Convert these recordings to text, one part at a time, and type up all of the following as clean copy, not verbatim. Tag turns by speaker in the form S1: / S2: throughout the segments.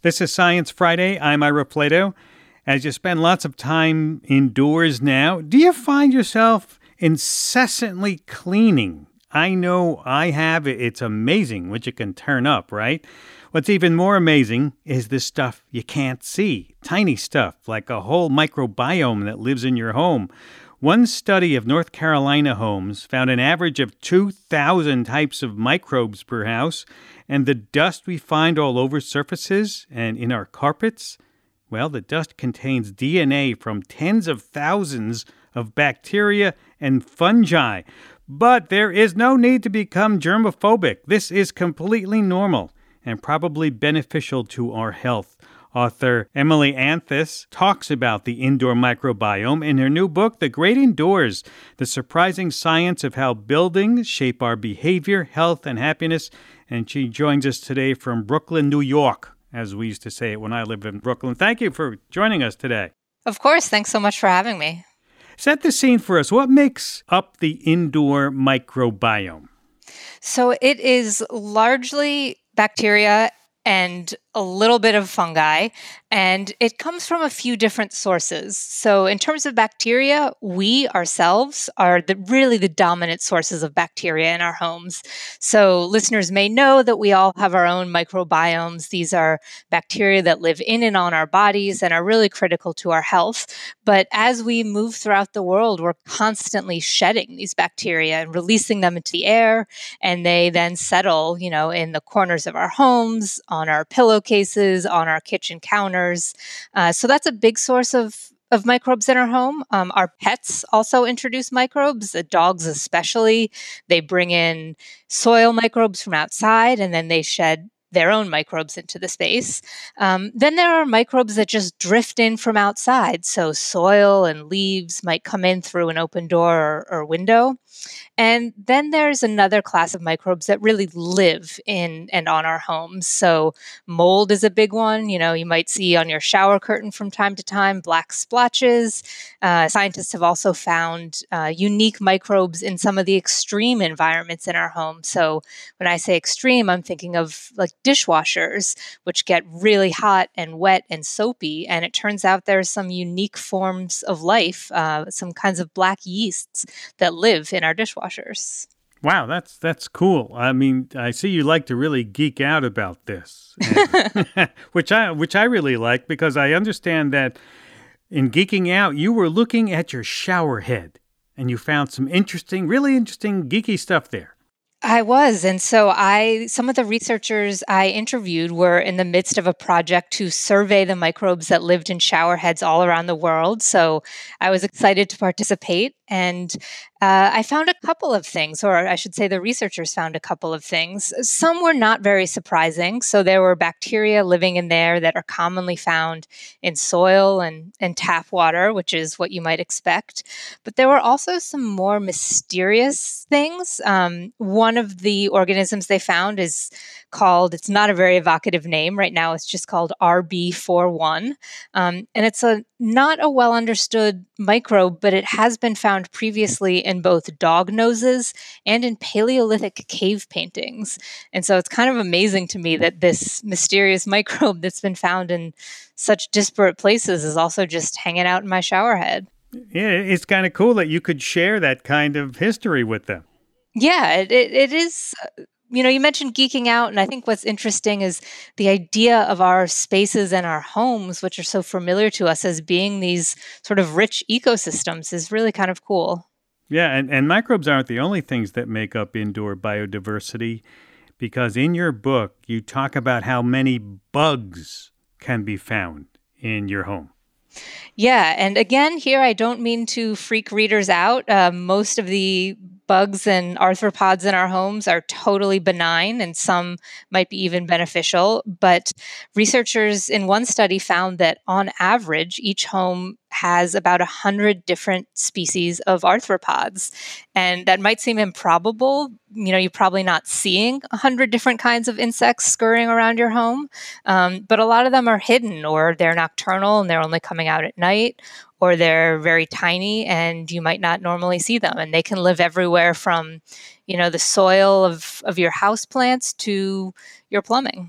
S1: This is Science Friday. I'm Ira Plato. As you spend lots of time indoors now, do you find yourself incessantly cleaning? I know I have. It's amazing what you can turn up, right? What's even more amazing is the stuff you can't see. Tiny stuff like a whole microbiome that lives in your home. One study of North Carolina homes found an average of 2,000 types of microbes per house, and the dust we find all over surfaces and in our carpets, well, the dust contains DNA from tens of thousands of bacteria and fungi. But there is no need to become germophobic. This is completely normal and probably beneficial to our health. Author Emily Anthis talks about the indoor microbiome in her new book, The Great Indoors, The Surprising Science of How Buildings Shape Our Behavior, Health, and Happiness. And she joins us today from Brooklyn, New York, as we used to say it when I lived in Brooklyn. Thank you for joining us today.
S2: Of course. Thanks so much for having me.
S1: Set the scene for us. What makes up the indoor microbiome?
S2: So it is largely bacteria and a little bit of fungi, and it comes from a few different sources. So in terms of bacteria, we ourselves are really the dominant sources of bacteria in our homes. So listeners may know that we all have our own microbiomes. These are bacteria that live in and on our bodies and are really critical to our health. But as we move throughout the world, we're constantly shedding these bacteria and releasing them into the air, and they then settle, in the corners of our homes, on our pillowcases, on our kitchen counters. So that's a big source of microbes in our home. Our pets also introduce microbes, the dogs especially. They bring in soil microbes from outside, and then they shed their own microbes into the space. Then there are microbes that just drift in from outside. So soil and leaves might come in through an open door or window. And then there's another class of microbes that really live in and on our homes. So mold is a big one. You might see on your shower curtain from time to time black splotches. Scientists have also found unique microbes in some of the extreme environments in our home. So when I say extreme, I'm thinking of like dishwashers, which get really hot and wet and soapy. And it turns out there's some unique forms of life, some kinds of black yeasts that live in our dishwashers.
S1: Wow, that's cool. I mean, I see you like to really geek out about this, which I really like, because I understand that in geeking out, you were looking at your shower head and you found some really interesting geeky stuff there.
S2: I was. And so some of the researchers I interviewed were in the midst of a project to survey the microbes that lived in shower heads all around the world. So I was excited to participate. And I found a couple of things, or I should say the researchers found a couple of things. Some were not very surprising. So there were bacteria living in there that are commonly found in soil and tap water, which is what you might expect. But there were also some more mysterious things. One of the organisms they found is it's not a very evocative name right now, it's just called RB41. And it's not a well understood microbe, but it has been found previously in both dog noses and in Paleolithic cave paintings. And so it's kind of amazing to me that this mysterious microbe that's been found in such disparate places is also just hanging out in my shower head.
S1: Yeah, it's kind of cool that you could share that kind of history with them.
S2: Yeah, it is. You mentioned geeking out, and I think what's interesting is the idea of our spaces and our homes, which are so familiar to us as being these sort of rich ecosystems, is really kind of cool.
S1: Yeah, and microbes aren't the only things that make up indoor biodiversity, because in your book, you talk about how many bugs can be found in your home.
S2: Yeah, and again, here I don't mean to freak readers out. Most of the bugs and arthropods in our homes are totally benign, and some might be even beneficial. But researchers in one study found that on average, each home has about 100 different species of arthropods. And that might seem improbable. You're probably not seeing 100 different kinds of insects scurrying around your home. But a lot of them are hidden, or they're nocturnal and they're only coming out at night, or they're very tiny and you might not normally see them. And they can live everywhere from, the soil of your house plants to your plumbing.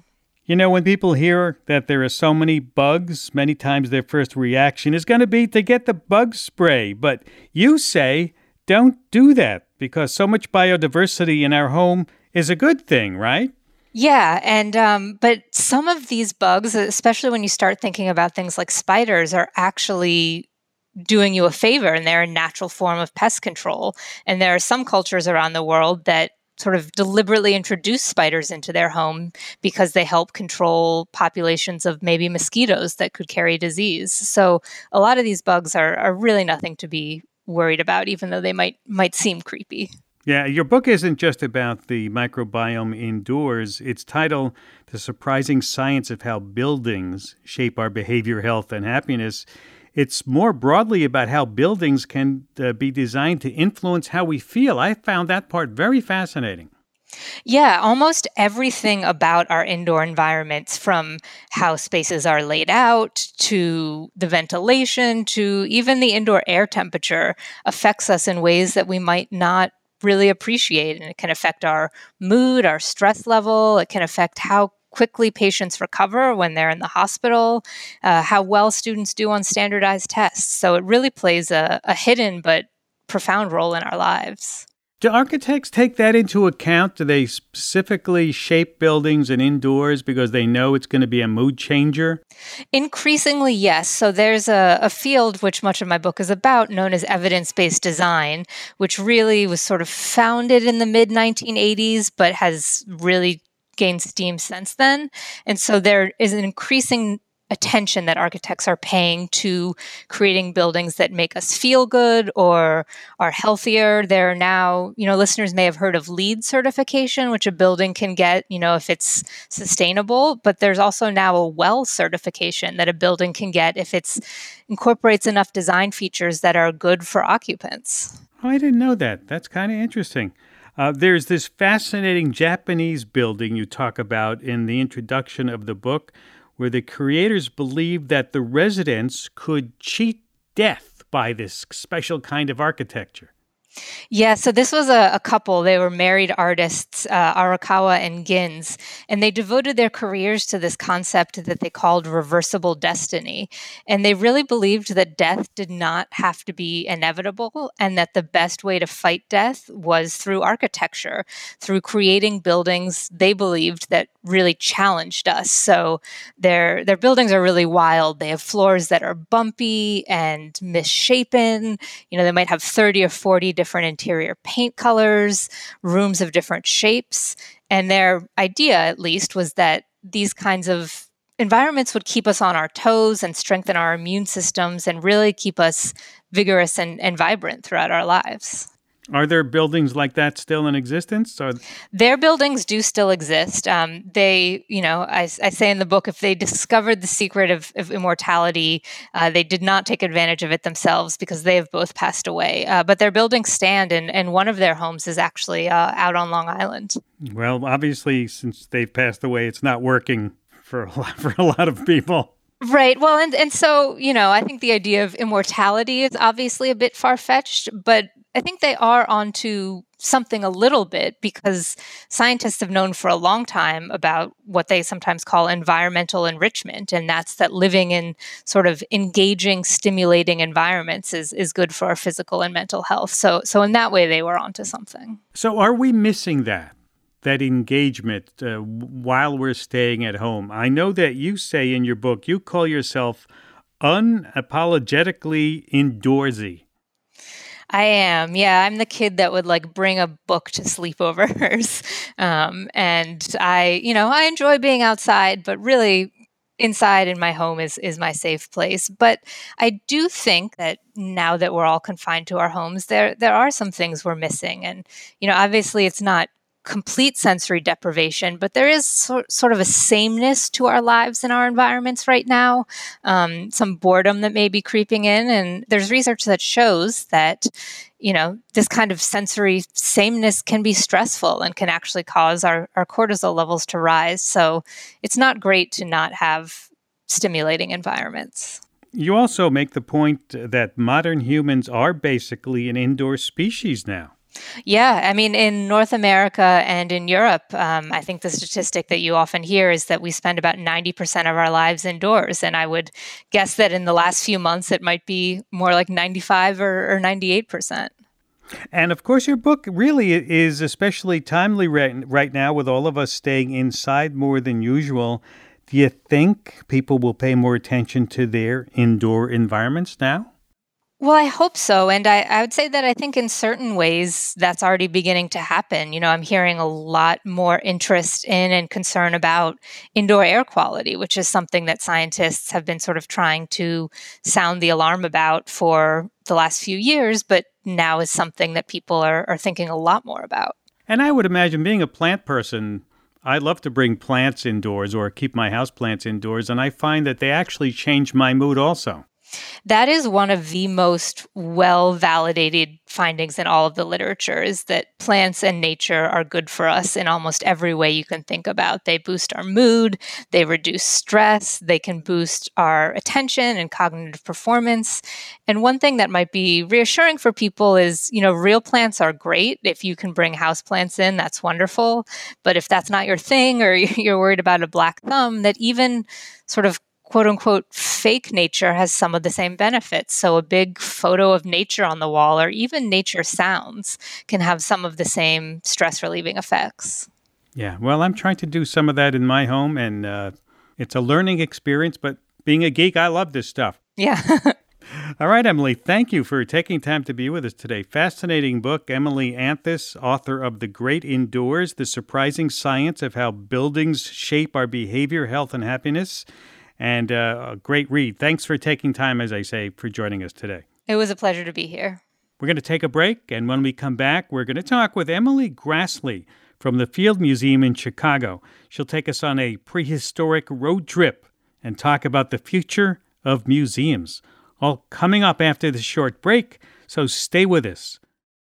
S1: You know, when people hear that there are so many bugs, many times their first reaction is going to be to get the bug spray. But you say, don't do that because so much biodiversity in our home is a good thing, right?
S2: Yeah, and but some of these bugs, especially when you start thinking about things like spiders, are actually doing you a favor, and they're a natural form of pest control. And there are some cultures around the world that sort of deliberately introduce spiders into their home because they help control populations of maybe mosquitoes that could carry disease. So a lot of these bugs are really nothing to be worried about, even though they might seem creepy.
S1: Yeah, your book isn't just about the microbiome indoors. It's titled The Surprising Science of How Buildings Shape Our Behavior, Health, and Happiness. It's more broadly about how buildings can be designed to influence how we feel. I found that part very fascinating.
S2: Yeah, almost everything about our indoor environments, from how spaces are laid out to the ventilation to even the indoor air temperature, affects us in ways that we might not really appreciate. And it can affect our mood, our stress level. It can affect how quickly patients recover when they're in the hospital, how well students do on standardized tests. So it really plays a hidden but profound role in our lives.
S1: Do architects take that into account? Do they specifically shape buildings and indoors because they know it's going to be a mood changer?
S2: Increasingly, yes. So there's a field which much of my book is about, known as evidence-based design, which really was sort of founded in the mid 1980s, but has really gained steam since then. And so there is an increasing attention that architects are paying to creating buildings that make us feel good or are healthier. There are now, listeners may have heard of LEED certification, which a building can get, if it's sustainable, but there's also now a WELL certification that a building can get if it incorporates enough design features that are good for occupants.
S1: Oh, I didn't know that. That's kind of interesting. There's this fascinating Japanese building you talk about in the introduction of the book, where the creators believed that the residents could cheat death by this special kind of architecture.
S2: Yeah, so this was a couple. They were married artists, Arakawa and Gins, and they devoted their careers to this concept that they called reversible destiny. And they really believed that death did not have to be inevitable, and that the best way to fight death was through architecture, through creating buildings they believed that really challenged us. So their buildings are really wild. They have floors that are bumpy and misshapen. They might have 30 or 40 different interior paint colors, rooms of different shapes. And their idea, at least, was that these kinds of environments would keep us on our toes and strengthen our immune systems and really keep us vigorous and vibrant throughout our lives.
S1: Are there buildings like that still in existence?
S2: Their buildings do still exist. I say in the book, if they discovered the secret of immortality, they did not take advantage of it themselves because they have both passed away. But their buildings stand, and one of their homes is actually out on Long Island.
S1: Well, obviously, since they've passed away, it's not working for a lot of people.
S2: Right. Well, and so, I think the idea of immortality is obviously a bit far-fetched, but I think they are onto something a little bit, because scientists have known for a long time about what they sometimes call environmental enrichment. And that's that living in sort of engaging, stimulating environments is good for our physical and mental health. So in that way, they were onto something.
S1: So are we missing that engagement while we're staying at home? I know that you say in your book, you call yourself unapologetically indoorsy.
S2: I am. Yeah, I'm the kid that would bring a book to sleepovers. And I enjoy being outside, but really inside in my home is my safe place. But I do think that now that we're all confined to our homes, there are some things we're missing. And, obviously it's not complete sensory deprivation, but there is sort of a sameness to our lives and our environments right now, some boredom that may be creeping in. And there's research that shows that, this kind of sensory sameness can be stressful and can actually cause our cortisol levels to rise. So it's not great to not have stimulating environments.
S1: You also make the point that modern humans are basically an indoor species now.
S2: Yeah, I mean, in North America and in Europe, I think the statistic that you often hear is that we spend about 90% of our lives indoors. And I would guess that in the last few months, it might be more like 95 or 98%.
S1: And of course, your book really is especially timely right now with all of us staying inside more than usual. Do you think people will pay more attention to their indoor environments now?
S2: Well, I hope so. And I would say that I think in certain ways that's already beginning to happen. I'm hearing a lot more interest in and concern about indoor air quality, which is something that scientists have been sort of trying to sound the alarm about for the last few years, but now is something that people are thinking a lot more about.
S1: And I would imagine being a plant person, I love to bring plants indoors or keep my house plants indoors, and I find that they actually change my mood also.
S2: That is one of the most well validated findings in all of the literature is that plants and nature are good for us in almost every way you can think about. They boost our mood, they reduce stress, they can boost our attention and cognitive performance. And one thing that might be reassuring for people is, real plants are great. If you can bring houseplants in, that's wonderful. But if that's not your thing or you're worried about a black thumb, that even sort of quote unquote fake nature has some of the same benefits. So a big photo of nature on the wall or even nature sounds can have some of the same stress relieving effects.
S1: Yeah, well, I'm trying to do some of that in my home, and it's a learning experience, but being a geek, I love this stuff.
S2: Yeah.
S1: All right, Emily, thank you for taking time to be with us today. Fascinating book, Emily Anthis, author of The Great Indoors, The Surprising Science of How Buildings Shape Our Behavior, Health, and Happiness. And a great read. Thanks for taking time, as I say, for joining us today.
S2: It was a pleasure to be here.
S1: We're going to take a break, and when we come back, we're going to talk with Emily Graslie from the Field Museum in Chicago. She'll take us on a prehistoric road trip and talk about the future of museums. All coming up after this short break, so stay with us.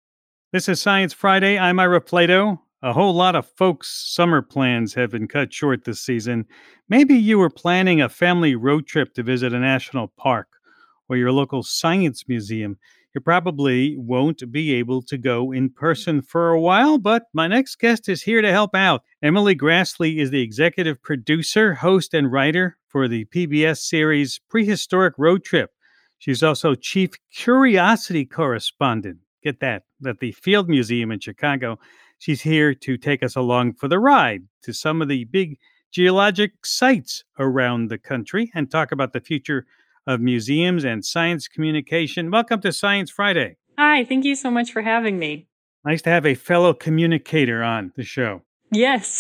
S1: This is Science Friday. I'm Ira Plato. A whole lot of folks' summer plans have been cut short this season. Maybe you were planning a family road trip to visit a national park or your local science museum. You probably won't be able to go in person for a while, but my next guest is here to help out. Emily Graslie is the executive producer, host, and writer for the PBS series Prehistoric Road Trip. She's also chief curiosity correspondent. Get that, at the Field Museum in Chicago. She's here to take us along for the ride to some of the big geologic sites around the country and talk about the future of museums and science communication. Welcome to Science Friday.
S3: Hi, thank you so much for having me.
S1: Nice to have a fellow communicator on the show.
S3: Yes,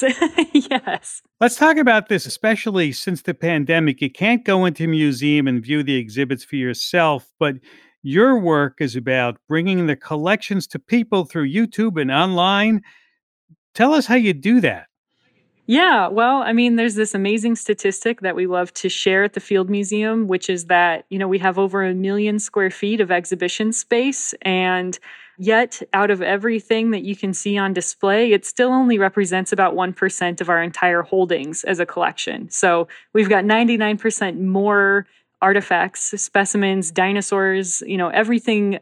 S3: yes.
S1: Let's talk about this, especially since the pandemic. You can't go into a museum and view the exhibits for yourself, but your work is about bringing the collections to people through YouTube and online. Tell us how you do that.
S3: Yeah, well, I mean, there's this amazing statistic that we love to share at the Field Museum, which is that, we have over 1 million square feet of exhibition space. And yet, out of everything that you can see on display, it still only represents about 1% of our entire holdings as a collection. So we've got 99% more artifacts, specimens, dinosaurs, everything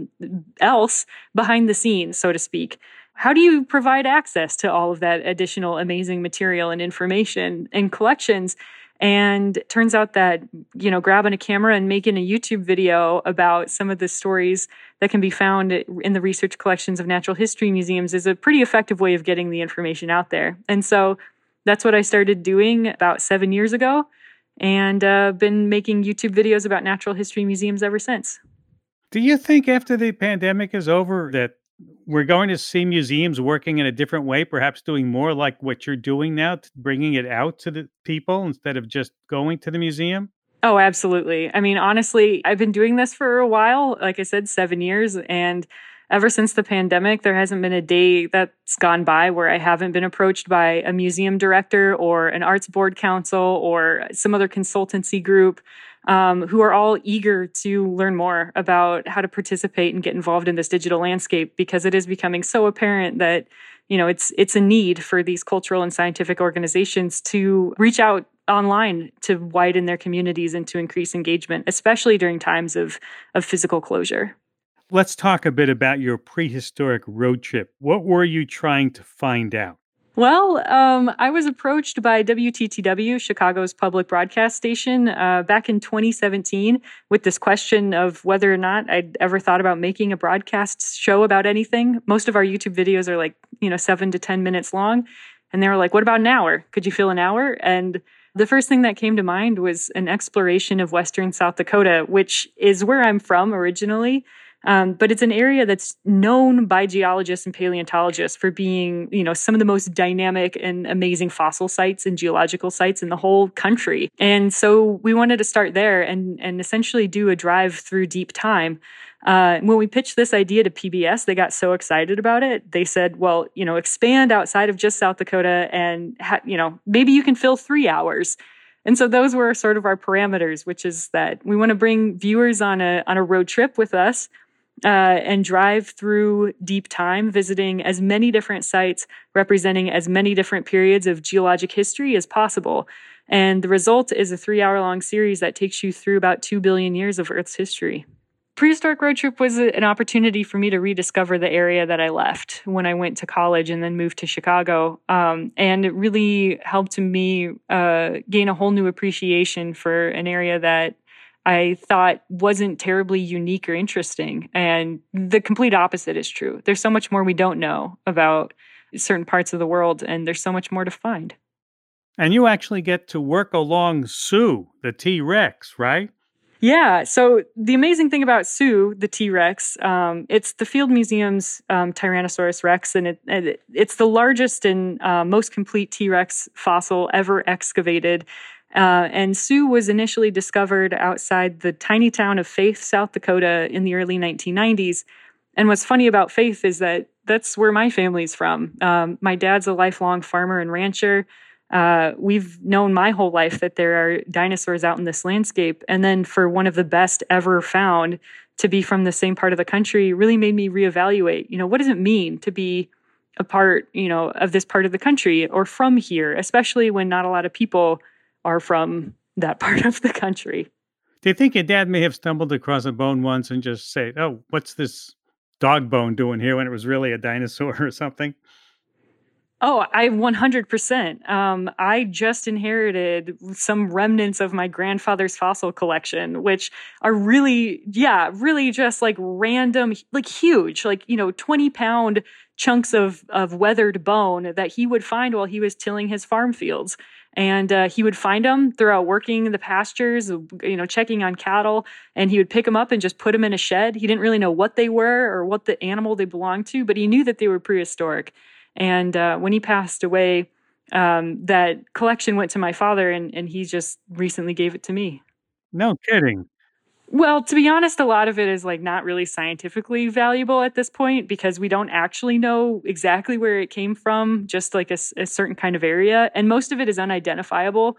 S3: else behind the scenes, so to speak. How do you provide access to all of that additional amazing material and information and collections? And it turns out that, grabbing a camera and making a YouTube video about some of the stories that can be found in the research collections of natural history museums is a pretty effective way of getting the information out there. And so that's what I started doing about 7 years ago, and been making YouTube videos about natural history museums ever since.
S1: Do you think after the pandemic is over that we're going to see museums working in a different way, perhaps doing more like what you're doing now, bringing it out to the people instead of just going to the museum?
S3: Oh, absolutely. I mean, honestly, I've been doing this for a while, like I said, 7 years. And ever since the pandemic, there hasn't been a day that's gone by where I haven't been approached by a museum director or an arts board council or some other consultancy group who are all eager to learn more about how to participate and get involved in this digital landscape, because it is becoming so apparent that, it's a need for these cultural and scientific organizations to reach out online to widen their communities and to increase engagement, especially during times of physical closure.
S1: let's talk a bit about your prehistoric road trip. What were you trying to find out?
S3: Well, I was approached by WTTW, Chicago's public broadcast station, back in 2017 with this question of whether or not I'd ever thought about making a broadcast show about anything. Most of our YouTube videos are like, 7 to 10 minutes long. And they were like, what about an hour? Could you fill an hour? And the first thing that came to mind was an exploration of Western South Dakota, which is where I'm from originally. But it's an area that's known by geologists and paleontologists for being, some of the most dynamic and amazing fossil sites and geological sites in the whole country. And so we wanted to start there and essentially do a drive through deep time. When we pitched this idea to PBS, they got so excited about it. They said, well, expand outside of just South Dakota and, maybe you can fill 3 hours. And so those were sort of our parameters, which is that we want to bring viewers on a road trip with us. And drive through deep time, visiting as many different sites, representing as many different periods of geologic history as possible. And the result is a 3-hour-long series that takes you through about 2 billion years of Earth's history. Prehistoric Road Trip was an opportunity for me to rediscover the area that I left when I went to college and then moved to Chicago. And it really helped me gain a whole new appreciation for an area that I thought wasn't terribly unique or interesting. And the complete opposite is true. There's so much more we don't know about certain parts of the world, and there's so much more to find.
S1: And you actually get to work along Sue, the T-Rex, right?
S3: Yeah. So the amazing thing about Sue, the T-Rex, it's the Field Museum's Tyrannosaurus Rex, and it's the largest and most complete T-Rex fossil ever excavated. And Sue was initially discovered outside the tiny town of Faith, South Dakota in the early 1990s. And what's funny about Faith is that that's where my family's from. My dad's a lifelong farmer and rancher. We've known my whole life that there are dinosaurs out in this landscape. And then for one of the best ever found to be from the same part of the country really made me reevaluate, what does it mean to be a part, of this part of the country or from here, especially when not a lot of people are from that part of the country.
S1: Do you think your dad may have stumbled across a bone once and just said, oh, what's this dog bone doing here when it was really a dinosaur or something?
S3: Oh, I 100%. I just inherited some remnants of my grandfather's fossil collection, which are really just like random, like huge, 20-pound chunks of weathered bone that he would find while he was tilling his farm fields. And he would find them throughout working the pastures, checking on cattle, and he would pick them up and just put them in a shed. He didn't really know what they were or what the animal they belonged to, but he knew that they were prehistoric. And when he passed away, that collection went to my father, and he just recently gave it to me.
S1: No kidding.
S3: Well, to be honest, a lot of it is not really scientifically valuable at this point because we don't actually know exactly where it came from, just like a certain kind of area. And most of it is unidentifiable.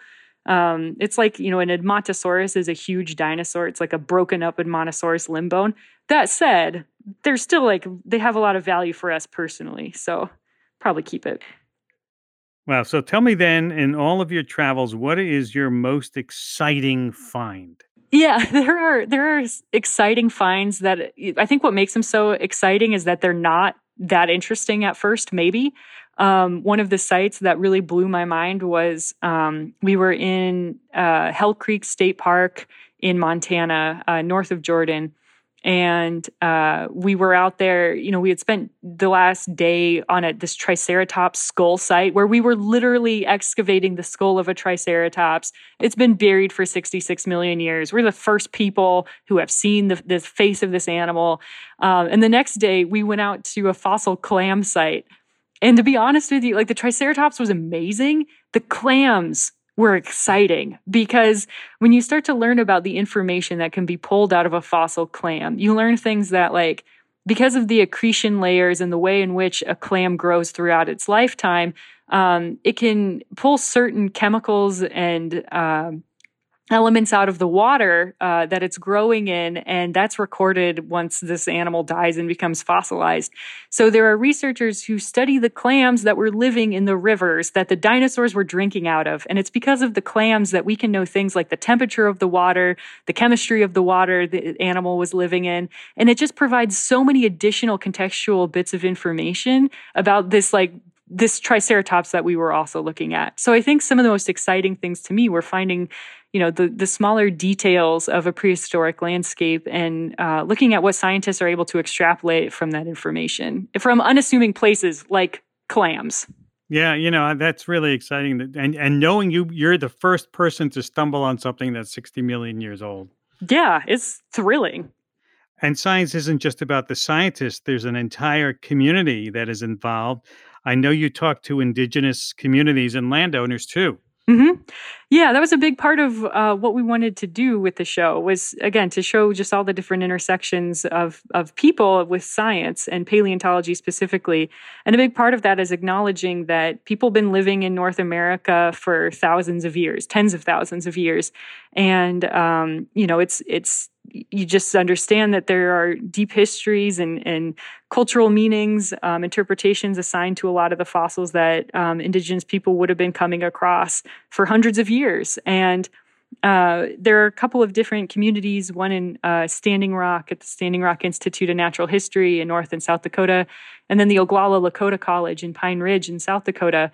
S3: It's like, an Edmontosaurus is a huge dinosaur. It's like a broken up Edmontosaurus limb bone. That said, they're still they have a lot of value for us personally. So probably keep it.
S1: Wow. So tell me then, in all of your travels, what is your most exciting find?
S3: Yeah, there are exciting finds that I think what makes them so exciting is that they're not that interesting at first, maybe. One of the sites that really blew my mind was we were in Hell Creek State Park in Montana, north of Jordan. And we were out there, we had spent the last day on this Triceratops skull site where we were literally excavating the skull of a Triceratops. It's been buried for 66 million years. We're the first people who have seen the face of this animal. And the next day, we went out to a fossil clam site. And to be honest with you, the Triceratops was amazing. The clams were exciting because when you start to learn about the information that can be pulled out of a fossil clam, you learn things that because of the accretion layers and the way in which a clam grows throughout its lifetime, it can pull certain chemicals and elements out of the water that it's growing in, and that's recorded once this animal dies and becomes fossilized. So there are researchers who study the clams that were living in the rivers that the dinosaurs were drinking out of, and it's because of the clams that we can know things like the temperature of the water, the chemistry of the water the animal was living in, and it just provides so many additional contextual bits of information about this Triceratops that we were also looking at. So I think some of the most exciting things to me were finding, the smaller details of a prehistoric landscape and looking at what scientists are able to extrapolate from that information from unassuming places like clams.
S1: Yeah, that's really exciting. And knowing you're the first person to stumble on something that's 60 million years old.
S3: Yeah, it's thrilling.
S1: And science isn't just about the scientists. There's an entire community that is involved. I know you talk to indigenous communities and landowners too.
S3: Mm-hmm. Yeah, that was a big part of what we wanted to do with the show was, again, to show just all the different intersections of people with science and paleontology specifically. And a big part of that is acknowledging that people have been living in North America for thousands of years, tens of thousands of years. And, it's you just understand that there are deep histories and cultural meanings, interpretations assigned to a lot of the fossils that indigenous people would have been coming across for hundreds of years. And there are a couple of different communities, one in Standing Rock at the Standing Rock Institute of Natural History in North and South Dakota, and then the Oglala Lakota College in Pine Ridge in South Dakota.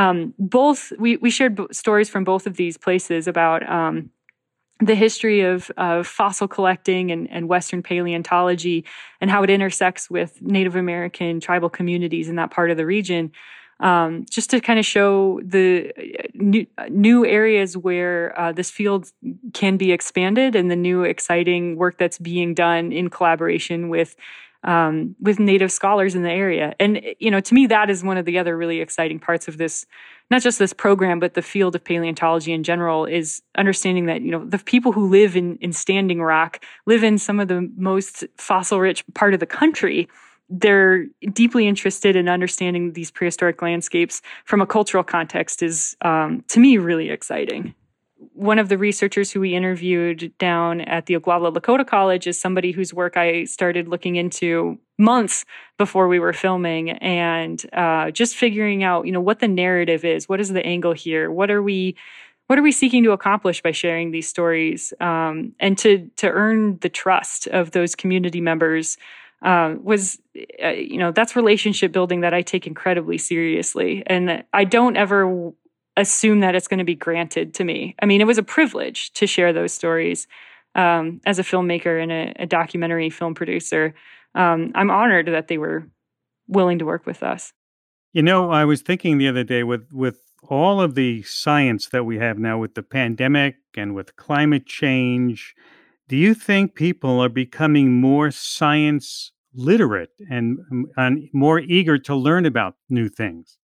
S3: We shared stories from both of these places about the history of fossil collecting and Western paleontology and how it intersects with Native American tribal communities in that part of the region, just to kind of show the new areas where this field can be expanded and the new exciting work that's being done in collaboration with Native scholars in the area. And, to me, that is one of the other really exciting parts of this, not just this program, but the field of paleontology in general, is understanding that, the people who live in Standing Rock live in some of the most fossil-rich part of the country. They're deeply interested in understanding these prehistoric landscapes from a cultural context is, to me, really exciting. One of the researchers who we interviewed down at the Oglala Lakota College is somebody whose work I started looking into months before we were filming, and just figuring out, what the narrative is. What is the angle here? What are we seeking to accomplish by sharing these stories? And to earn the trust of those community members was, that's relationship building that I take incredibly seriously. And I don't ever assume that it's going to be granted to me. I mean, it was a privilege to share those stories as a filmmaker and a documentary film producer. I'm honored that they were willing to work with us.
S1: I was thinking the other day with all of the science that we have now with the pandemic and with climate change, do you think people are becoming more science literate and more eager to learn about new things?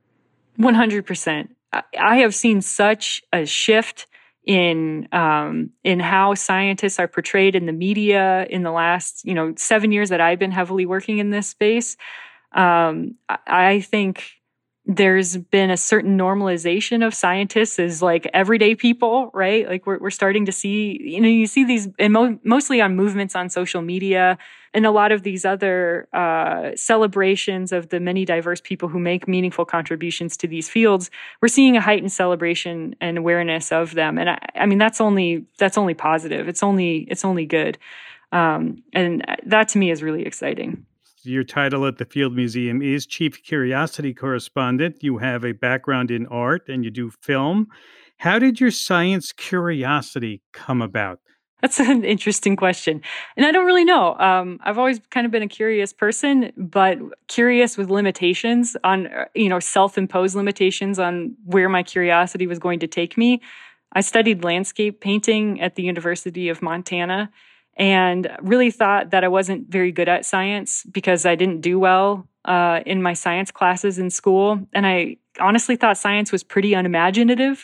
S3: 100%. I have seen such a shift in how scientists are portrayed in the media in the last 7 years that I've been heavily working in this space. I think there's been a certain normalization of scientists as like everyday people, right? Like we're starting to see, you see these, and mostly on movements on social media and a lot of these other celebrations of the many diverse people who make meaningful contributions to these fields. We're seeing a heightened celebration and awareness of them, and I mean that's only positive. It's only good, and that to me is really exciting.
S1: Your title at the Field Museum is Chief Curiosity Correspondent. You have a background in art and you do film. How did your science curiosity come about?
S3: That's an interesting question. And I don't really know. I've always kind of been a curious person, but curious with limitations on, self-imposed limitations on where my curiosity was going to take me. I studied landscape painting at the University of Montana, and really thought that I wasn't very good at science because I didn't do well in my science classes in school. And I honestly thought science was pretty unimaginative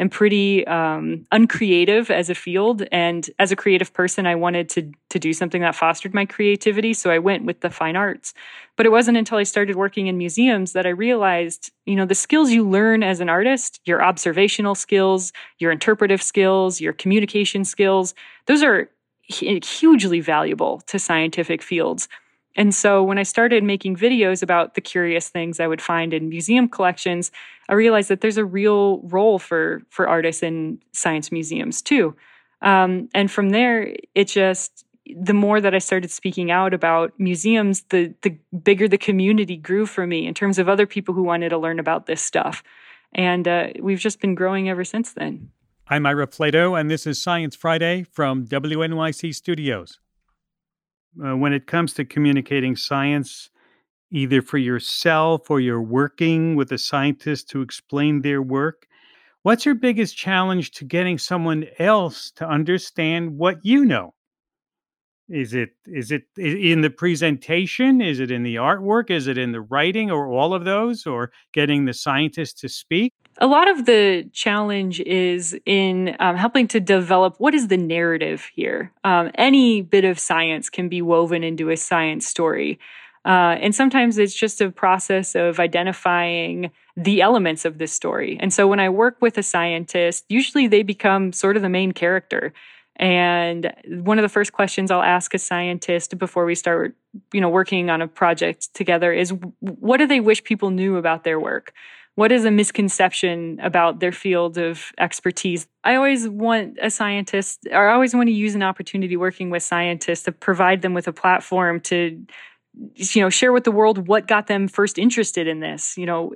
S3: and pretty uncreative as a field. And as a creative person, I wanted to do something that fostered my creativity. So I went with the fine arts. But it wasn't until I started working in museums that I realized, the skills you learn as an artist, your observational skills, your interpretive skills, your communication skills, those are hugely valuable to scientific fields. And so when I started making videos about the curious things I would find in museum collections, I realized that there's a real role for artists in science museums too. And from there, the more that I started speaking out about museums, the bigger the community grew for me in terms of other people who wanted to learn about this stuff. And we've just been growing ever since then.
S1: I'm Ira Flatow, and this is Science Friday from WNYC Studios. When it comes to communicating science, either for yourself or you're working with a scientist to explain their work, what's your biggest challenge to getting someone else to understand what you know? Is it in the presentation? Is it in the artwork? Is it in the writing, or all of those, or getting the scientist to speak?
S3: A lot of the challenge is in helping to develop what is the narrative here. Any bit of science can be woven into a science story. And sometimes it's just a process of identifying the elements of this story. And so when I work with a scientist, usually they become sort of the main character. And one of the first questions I'll ask a scientist before we start, working on a project together is, what do they wish people knew about their work? What is a misconception about their field of expertise? I always want I always want to use an opportunity working with scientists to provide them with a platform to, share with the world what got them first interested in this,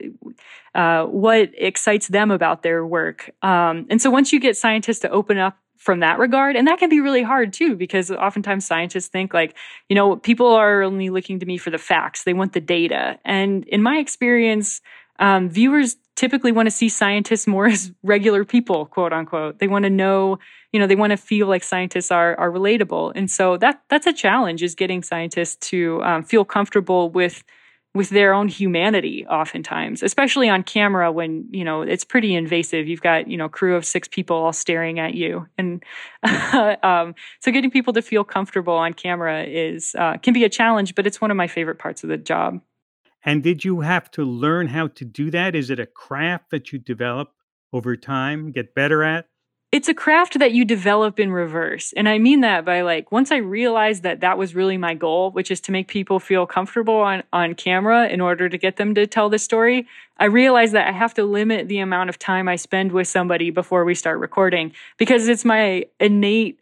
S3: what excites them about their work. And so once you get scientists to open up from that regard, and that can be really hard too, because oftentimes scientists think people are only looking to me for the facts. They want the data. And in my experience, viewers typically want to see scientists more as regular people, quote unquote. They want to know, they want to feel like scientists are relatable. And so that's a challenge, is getting scientists to feel comfortable with their own humanity oftentimes, especially on camera when, it's pretty invasive. You've got, crew of 6 people all staring at you. And so getting people to feel comfortable on camera can be a challenge, but it's one of my favorite parts of the job.
S1: And did you have to learn how to do that? Is it a craft that you develop over time, get better at?
S3: It's a craft that you develop in reverse. And I mean that by once I realized that was really my goal, which is to make people feel comfortable on camera in order to get them to tell the story, I realized that I have to limit the amount of time I spend with somebody before we start recording, because it's my innate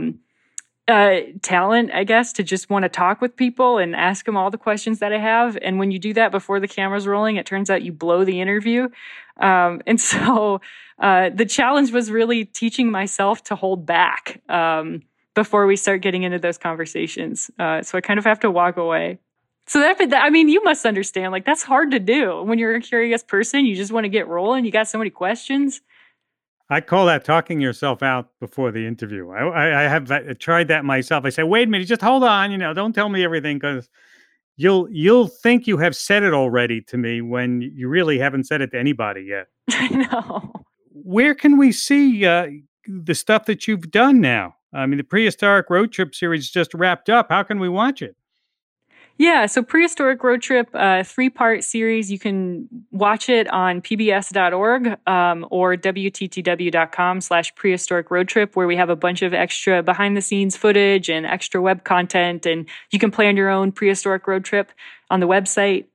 S3: talent, I guess, to just want to talk with people and ask them all the questions that I have. And when you do that before the camera's rolling, it turns out you blow the interview. And so the challenge was really teaching myself to hold back before we start getting into those conversations. So I kind of have to walk away. So you must understand, that's hard to do when you're a curious person. You just want to get rolling. You got so many questions.
S1: I call that talking yourself out before the interview. I have tried that myself. I say, wait a minute, just hold on. Don't tell me everything, because you'll think you have said it already to me when you really haven't said it to anybody yet.
S3: I know.
S1: Where can we see the stuff that you've done now? I mean, the Prehistoric Road Trip series just wrapped up. How can we watch it?
S3: Yeah, so Prehistoric Road Trip, 3-part series. You can watch it on pbs.org or wttw.com/prehistoric road trip, where we have a bunch of extra behind-the-scenes footage and extra web content, and you can plan your own prehistoric road trip on the website.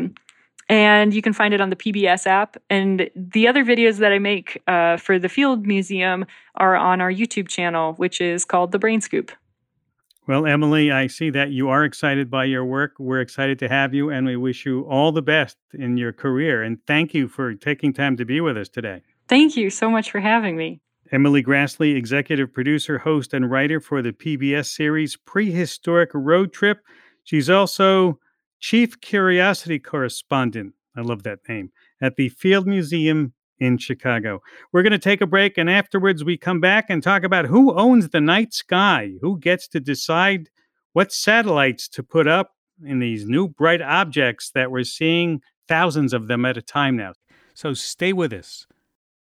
S3: And you can find it on the PBS app. And the other videos that I make for the Field Museum are on our YouTube channel, which is called The Brain Scoop.
S1: Well, Emily, I see that you are excited by your work. We're excited to have you, and we wish you all the best in your career. And thank you for taking time to be with us today.
S3: Thank you so much for having me.
S1: Emily Grassley, executive producer, host, and writer for the PBS series Prehistoric Road Trip. She's also chief curiosity correspondent, I love that name, at the Field Museum in Chicago. We're going to take a break, and afterwards we come back and talk about who owns the night sky, who gets to decide what satellites to put up in these new bright objects that we're seeing, thousands of them at a time now. So stay with us.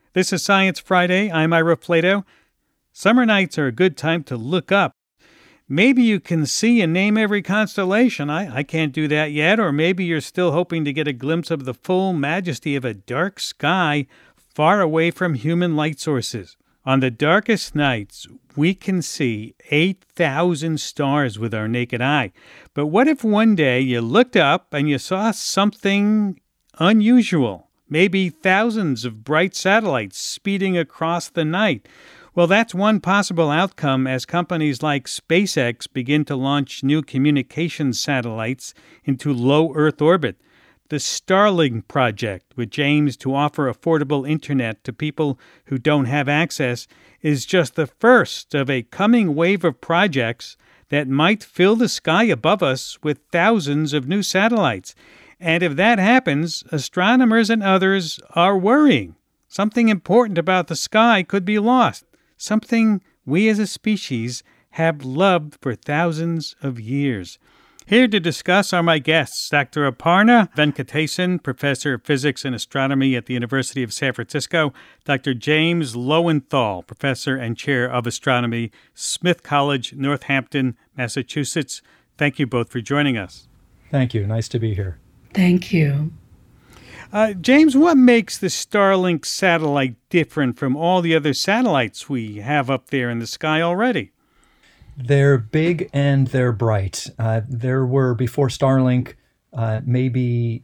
S1: This is Science Friday. I'm Ira Plato. Summer nights are a good time to look up. Maybe you can see and name every constellation. I can't do that yet. Or maybe you're still hoping to get a glimpse of the full majesty of a dark sky far away from human light sources. On the darkest nights, we can see 8,000 stars with our naked eye. But what if one day you looked up and you saw something unusual? Maybe thousands of bright satellites speeding across the night. Well, that's one possible outcome as companies like SpaceX begin to launch new communications satellites into low Earth orbit. The Starlink project, which aims to offer affordable internet to people who don't have access, is just the first of a coming wave of projects that might fill the sky above us with thousands of new satellites. And if that happens, astronomers and others are worrying. Something important about the sky could be lost. Something we as a species have loved for thousands of years. Here to discuss are my guests, Dr. Aparna Venkatesan, Professor of Physics and Astronomy at the University of San Francisco, Dr. James Lowenthal, Professor and Chair of Astronomy, Smith College, Northampton, Massachusetts. Thank you both for joining us.
S4: Thank you. Nice to be here.
S5: Thank you.
S1: James, what makes the Starlink satellite different from all the other satellites we have up there in the sky already?
S4: They're big and they're bright. There were, before Starlink, maybe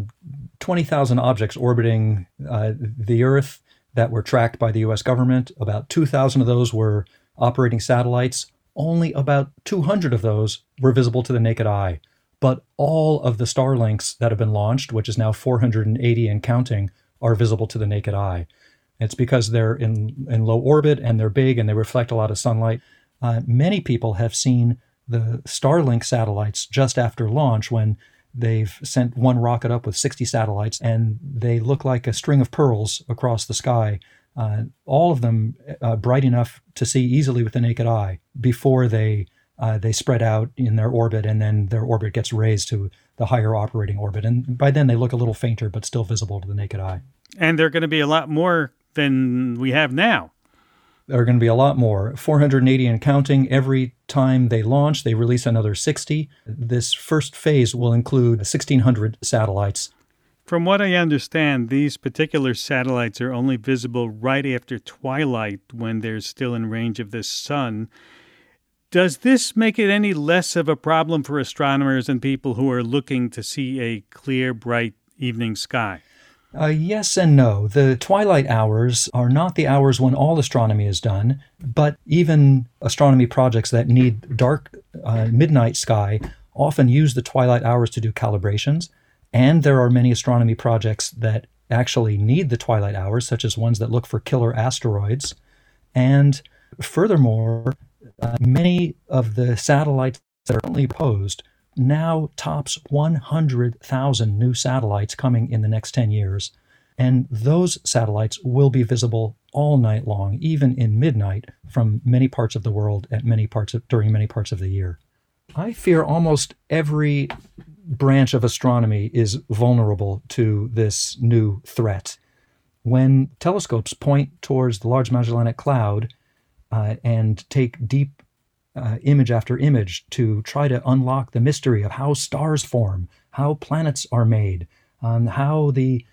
S4: 20,000 objects orbiting the Earth that were tracked by the U.S. government. About 2,000 of those were operating satellites. Only about 200 of those were visible to the naked eye. But all of the Starlinks that have been launched, which is now 480 and counting, are visible to the naked eye. It's because they're in low orbit and they're big and they reflect a lot of sunlight. Many people have seen the Starlink satellites just after launch when they've sent one rocket up with 60 satellites and they look like a string of pearls across the sky. All of them bright enough to see easily with the naked eye before they spread out in their orbit, and then their orbit gets raised to the higher operating orbit. And by then they look a little fainter, but still visible to the naked eye.
S1: And they're going to be a lot more than we have now.
S4: There are going to be a lot more, 480 and counting. Every time they launch, they release another 60. This first phase will include 1,600 satellites.
S1: From what I understand, these particular satellites are only visible right after twilight when they're still in range of the sun. Does this make it any less of a problem for astronomers and people who are looking to see a clear, bright evening sky?
S4: Yes and no. The twilight hours are not the hours when all astronomy is done, but even astronomy projects that need dark midnight sky often use the twilight hours to do calibrations. And there are many astronomy projects that actually need the twilight hours, such as ones that look for killer asteroids. And furthermore, many of the satellites that are currently posed now tops 100,000 new satellites coming in the next 10 years. And those satellites will be visible all night long, even in midnight, from many parts of the world at during many parts of the year. I fear almost every branch of astronomy is vulnerable to this new threat. When telescopes point towards the Large Magellanic Cloud and take deep image after image to try to unlock the mystery of how stars form, how planets are made, how the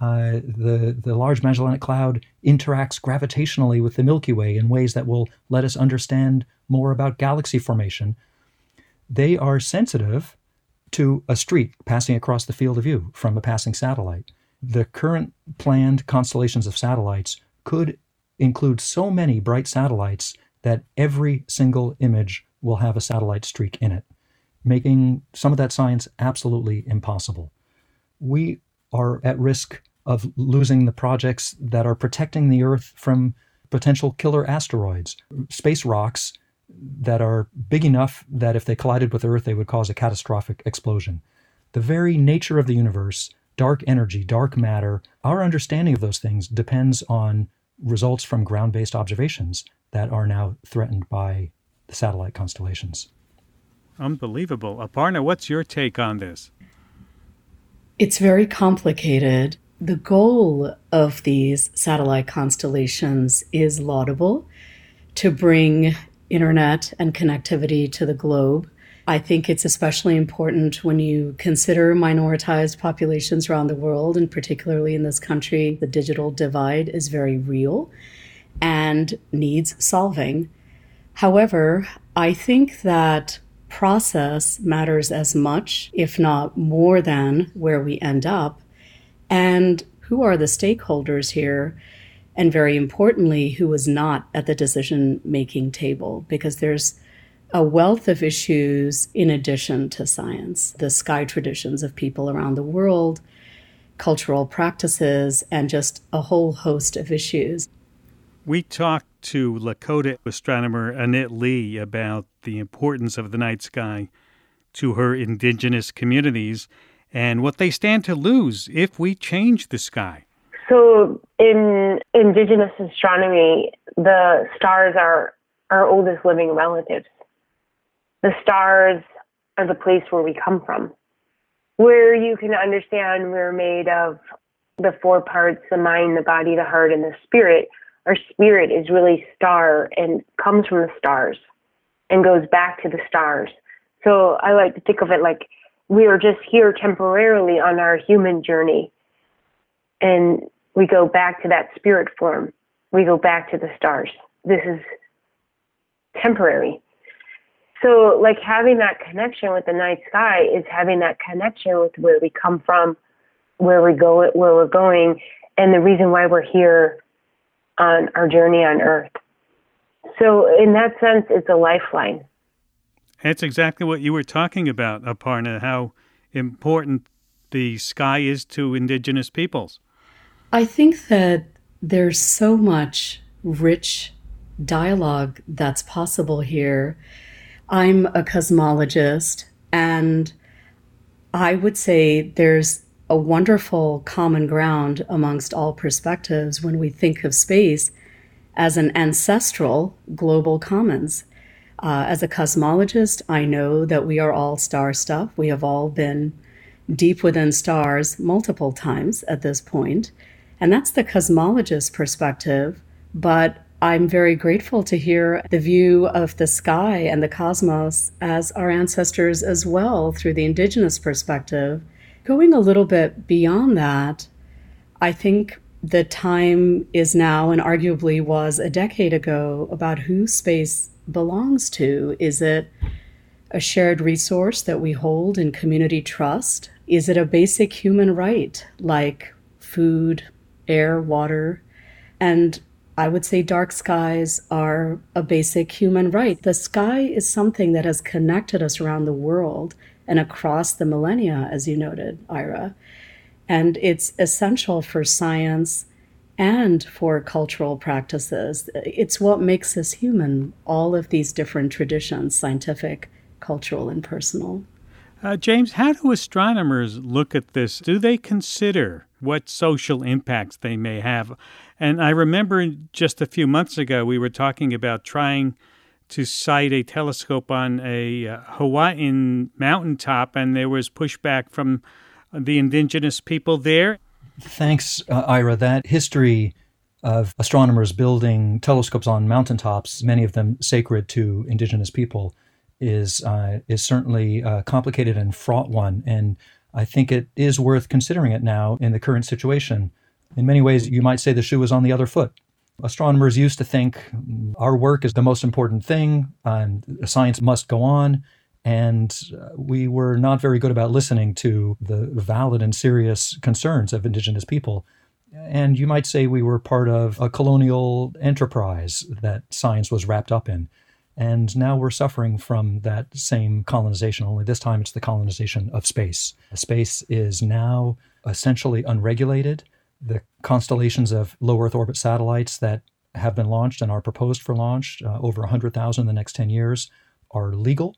S4: Large Magellanic Cloud interacts gravitationally with the Milky Way in ways that will let us understand more about galaxy formation. They are sensitive to a streak passing across the field of view from a passing satellite. The current planned constellations of satellites could include so many bright satellites that every single image will have a satellite streak in it, making some of that science absolutely impossible. We are at risk of losing the projects that are protecting the Earth from potential killer asteroids, space rocks that are big enough that if they collided with Earth, they would cause a catastrophic explosion. The very nature of the universe, dark energy, dark matter, our understanding of those things depends on results from ground-based observations that are now threatened by the satellite constellations.
S1: Unbelievable. Aparna, what's your take on this?
S5: It's very complicated. The goal of these satellite constellations is laudable, to bring internet and connectivity to the globe. I think it's especially important when you consider minoritized populations around the world, and particularly in this country. The digital divide is very real and needs solving. However, I think that process matters as much, if not more than, where we end up. And who are the stakeholders here? And very importantly, who is not at the decision-making table? Because there's a wealth of issues in addition to science, the sky traditions of people around the world, cultural practices, and just a whole host of issues.
S1: We talked to Lakota astronomer Annette Lee about the importance of the night sky to her indigenous communities and what they stand to lose if we change the sky.
S6: So in indigenous astronomy, the stars are our oldest living relatives. The stars are the place where we come from, where you can understand we're made of the four parts: the mind, the body, the heart, and the spirit. Our spirit is really star and comes from the stars and goes back to the stars. So I like to think of it like we are just here temporarily on our human journey, and we go back to that spirit form. We go back to the stars. This is temporary. So like having that connection with the night sky is having that connection with where we come from, where we go, where we're going, and the reason why we're here on our journey on Earth. So in that sense, it's a lifeline.
S1: That's exactly what you were talking about, Aparna, how important the sky is to indigenous peoples.
S5: I think that there's so much rich dialogue that's possible here. I'm a cosmologist, and I would say there's a wonderful common ground amongst all perspectives when we think of space as an ancestral global commons. As a cosmologist, I know that we are all star stuff. We have all been deep within stars multiple times at this point, and that's the cosmologist perspective. But I'm very grateful to hear the view of the sky and the cosmos as our ancestors as well through the indigenous perspective. Going a little bit beyond that, I think the time is now, and arguably was a decade ago, about who space belongs to. Is it a shared resource that we hold in community trust? Is it a basic human right like food, air, water? And I would say dark skies are a basic human right. The sky is something that has connected us around the world and across the millennia, as you noted, Ira. And it's essential for science and for cultural practices. It's what makes us human, all of these different traditions, scientific, cultural, and personal.
S1: James, how do astronomers look at this? Do they consider what social impacts they may have? And I remember just a few months ago, we were talking about trying to sight a telescope on a Hawaiian mountaintop, and there was pushback from the indigenous people there.
S4: Thanks, Ira. That history of astronomers building telescopes on mountaintops, many of them sacred to indigenous people, is certainly a complicated and fraught one. And I think it is worth considering it now in the current situation. In many ways, you might say the shoe is on the other foot. Astronomers used to think our work is the most important thing, and science must go on, and we were not very good about listening to the valid and serious concerns of indigenous people. And you might say we were part of a colonial enterprise that science was wrapped up in. And now we're suffering from that same colonization, only this time it's the colonization of space. Space is now essentially unregulated. The constellations of low Earth orbit satellites that have been launched and are proposed for launch, over 100,000 in the next 10 years, are legal.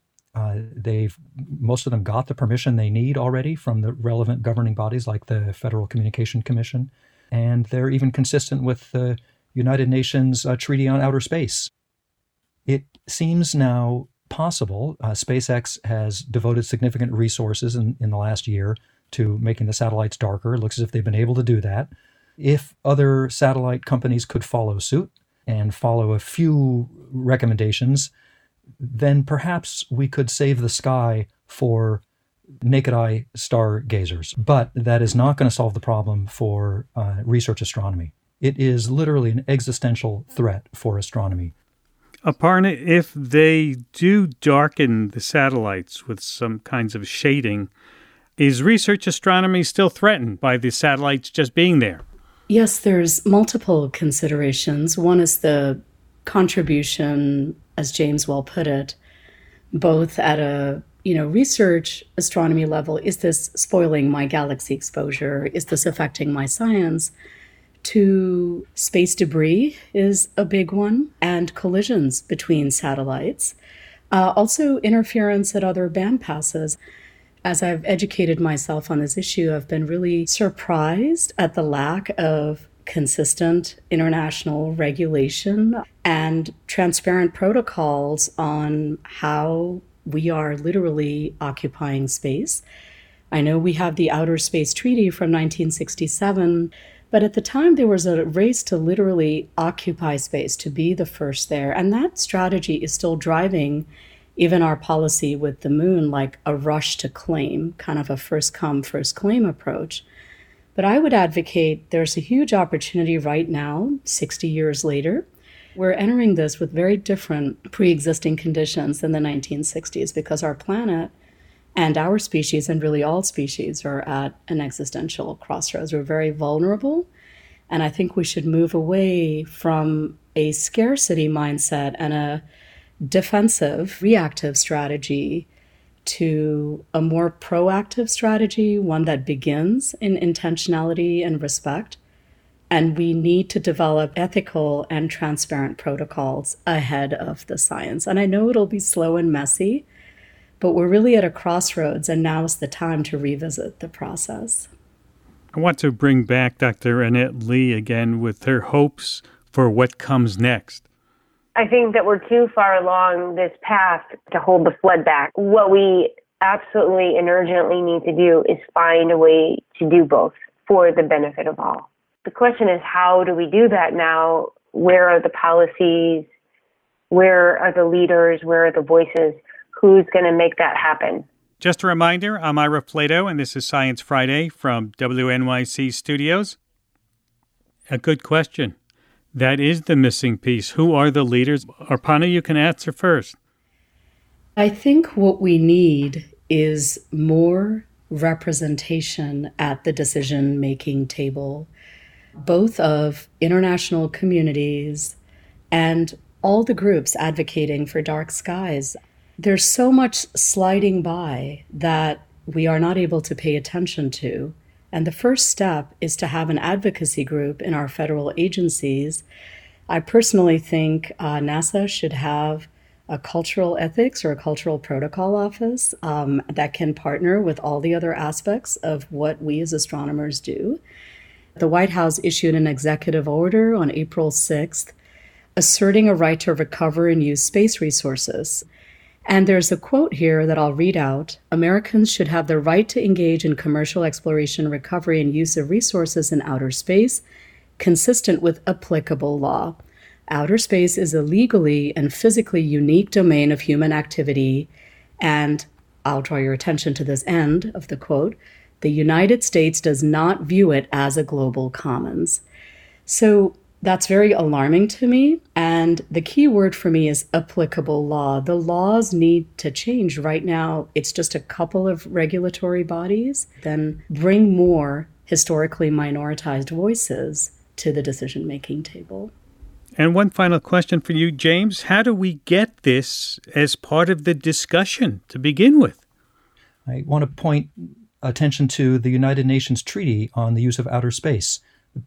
S4: Most of them got the permission they need already from the relevant governing bodies like the Federal Communication Commission. And they're even consistent with the United Nations Treaty on Outer Space. It seems now possible. SpaceX has devoted significant resources in the last year to making the satellites darker. It looks as if they've been able to do that. If other satellite companies could follow suit and follow a few recommendations, then perhaps we could save the sky for naked eye stargazers. But that is not going to solve the problem for research astronomy. It is literally an existential threat for astronomy.
S1: Aparna, if they do darken the satellites with some kinds of shading, is research astronomy still threatened by the satellites just being there?
S5: Yes, there's multiple considerations. One is the contribution, as James well put it, both at a research astronomy level. Is this spoiling my galaxy exposure? Is this affecting my science? To space debris is a big one, and collisions between satellites. Also interference at other band passes. As I've educated myself on this issue, I've been really surprised at the lack of consistent international regulation and transparent protocols on how we are literally occupying space. I know we have the Outer Space Treaty from 1967, but at the time there was a race to literally occupy space, to be the first there. And that strategy is still driving even our policy with the moon, like a rush to claim, kind of a first come, first claim approach. But I would advocate there's a huge opportunity right now, 60 years later. We're entering this with very different pre-existing conditions than the 1960s because our planet and our species, and really all species, are at an existential crossroads. We're very vulnerable, and I think we should move away from a scarcity mindset and a defensive, reactive strategy to a more proactive strategy, one that begins in intentionality and respect. And we need to develop ethical and transparent protocols ahead of the science. And I know it'll be slow and messy, but we're really at a crossroads, and now is the time to revisit the process.
S1: I want to bring back Dr. Annette Lee again with her hopes for what comes next.
S6: I think that we're too far along this path to hold the flood back. What we absolutely and urgently need to do is find a way to do both for the benefit of all. The question is, how do we do that now? Where are the policies? Where are the leaders? Where are the voices? Who's going to make that happen?
S1: Just a reminder, I'm Ira Plato, and this is Science Friday from WNYC Studios. A good question. That is the missing piece. Who are the leaders? Aparna, you can answer first.
S5: I think what we need is more representation at the decision-making table, both of international communities and all the groups advocating for dark skies. There's so much sliding by that we are not able to pay attention to. And the first step is to have an advocacy group in our federal agencies. I personally think NASA should have a cultural ethics or a cultural protocol office that can partner with all the other aspects of what we as astronomers do. The White House issued an executive order on April 6th asserting a right to recover and use space resources. And there's a quote here that I'll read out. Americans should have the right to engage in commercial exploration, recovery, and use of resources in outer space, consistent with applicable law. Outer space is a legally and physically unique domain of human activity, and I'll draw your attention to this end of the quote. The United States does not view it as a global commons. So that's very alarming to me. And the key word for me is applicable law. The laws need to change. Right now, it's just a couple of regulatory bodies. Then bring more historically minoritized voices to the decision-making table.
S1: And one final question for you, James. How do we get this as part of the discussion to begin with?
S4: I want to point attention to the United Nations Treaty on the Use of Outer Space,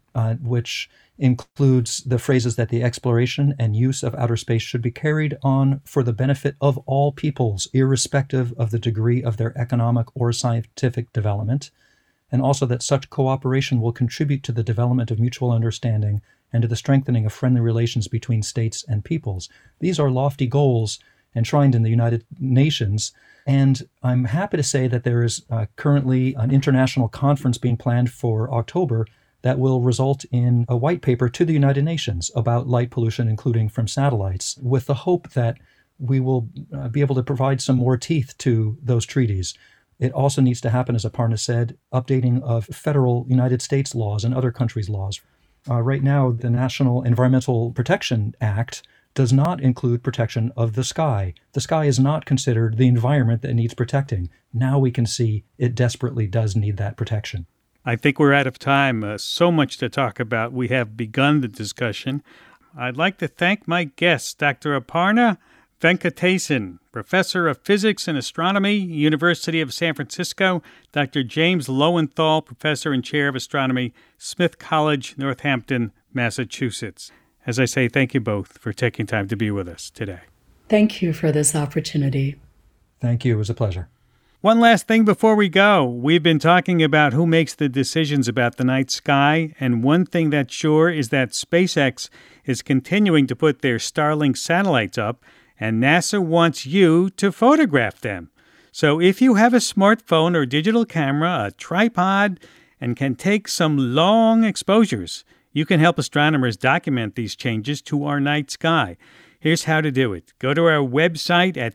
S4: which includes the phrases that the exploration and use of outer space should be carried on for the benefit of all peoples, irrespective of the degree of their economic or scientific development, and also that such cooperation will contribute to the development of mutual understanding and to the strengthening of friendly relations between states and peoples. These are lofty goals, enshrined in the United Nations. And I'm happy to say that there is currently an international conference being planned for October that will result in a white paper to the United Nations about light pollution, including from satellites, with the hope that we will be able to provide some more teeth to those treaties. It also needs to happen, as Aparna said, updating of federal United States laws and other countries' laws. Right now, the National Environmental Protection Act does not include protection of the sky. The sky is not considered the environment that needs protecting. Now we can see it desperately does need that protection.
S1: I think we're out of time. So much to talk about. We have begun the discussion. I'd like to thank my guests, Dr. Aparna Venkatesan, Professor of Physics and Astronomy, University of San Francisco, Dr. James Lowenthal, Professor and Chair of Astronomy, Smith College, Northampton, Massachusetts. As I say, thank you both for taking time to be with us today.
S5: Thank you for this opportunity.
S4: Thank you. It was a pleasure.
S1: One last thing before we go. We've been talking about who makes the decisions about the night sky, and one thing that's sure is that SpaceX is continuing to put their Starlink satellites up, and NASA wants you to photograph them. So if you have a smartphone or digital camera, a tripod, and can take some long exposures, you can help astronomers document these changes to our night sky. Here's how to do it. Go to our website at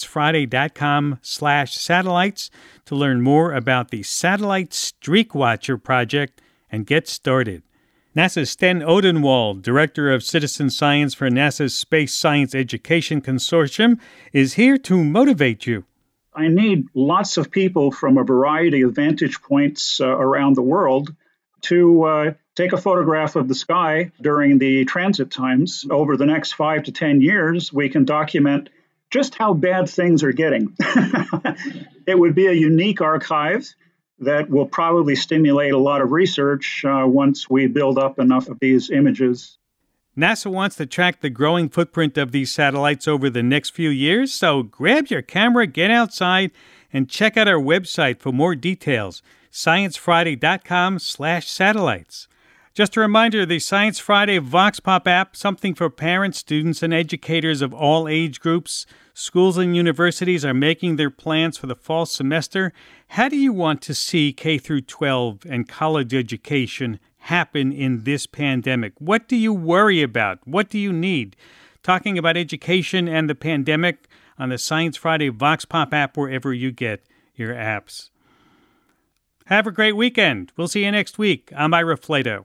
S1: sciencefriday.com/satellites to learn more about the Satellite Streak Watcher project and get started. NASA's Sten Odenwald, Director of Citizen Science for NASA's Space Science Education Consortium, is here to motivate you.
S7: I need lots of people from a variety of vantage points around the world to take a photograph of the sky during the transit times. Over the next 5 to 10 years, we can document just how bad things are getting. It would be a unique archive that will probably stimulate a lot of research once we build up enough of these images.
S1: NASA wants to track the growing footprint of these satellites over the next few years, so grab your camera, get outside, and check out our website for more details, sciencefriday.com/satellites. Just a reminder, the Science Friday Vox Pop app, something for parents, students, and educators of all age groups. Schools and universities are making their plans for the fall semester. How do you want to see K through 12 and college education happen in this pandemic? What do you worry about? What do you need? Talking about education and the pandemic on the Science Friday Vox Pop app wherever you get your apps. Have a great weekend. We'll see you next week. I'm Ira Flato.